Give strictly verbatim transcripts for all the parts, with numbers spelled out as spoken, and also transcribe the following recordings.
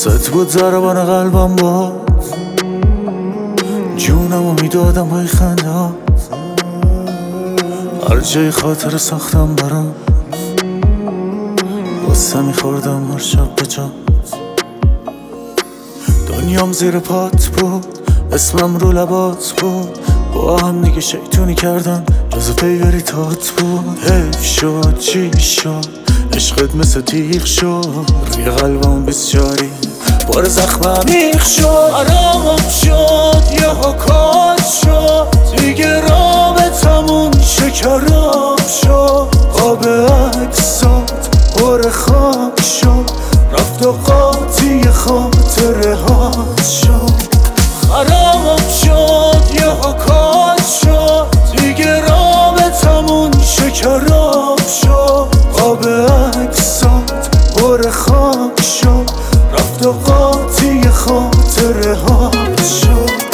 ست بود ضربان قلبم باد، جونمو میدادم های خندات، هر جای خاطر ساختم برام، غصه میخوردم هر شب به جات. دنیام زیر پات بود، اسمم رو لبات بود، با هم دیگه شیطونی کردن جز فیوریتات بود. حیف شد چی شد، عشقت مثل تیغ شد، روی قلبم بسیاری بار زخمم میخ شد. حرامم شد یه حکات شد، دیگه رابطمون شکراب شد. آب عکسات پر خاک شد، رفت و قاطی خاطره هات شد. حرامم شد یه حکات شد، دیگه رابطمون شکراب شد. آب عکسات پر خاک شد، رفت و قاطی خاطره هات شد.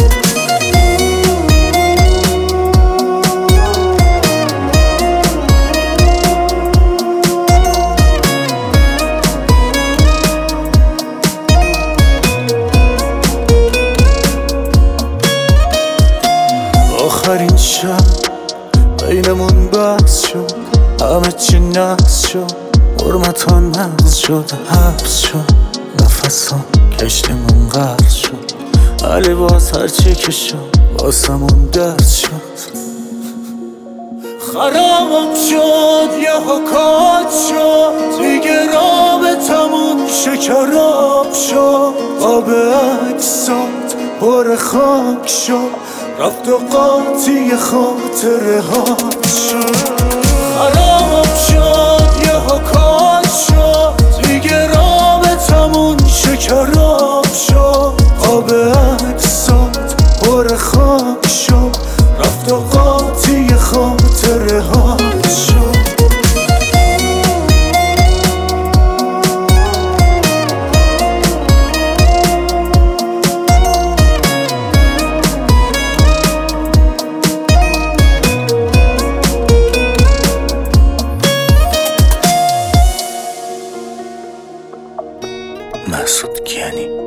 آخرین شب بینمون بحث شد، همه چی نقص شد، حرمتان نقص شد، حبس شد، نفسم کشتمون غرق شد. علی باز هرچی که شد واسمون درس شد. خرابم شد یه حکات شد، دیگه رابطمون شکراب شد. آب عکسات پر خاک شد، رفت و قاطی خاطره هات شد. حرامم شد یه حکات شد، دیگه رابطمون شکراب شد. آب عکسات پر خاک شد، رفت و قاطی خاطره هات شد. مسعود کیانی.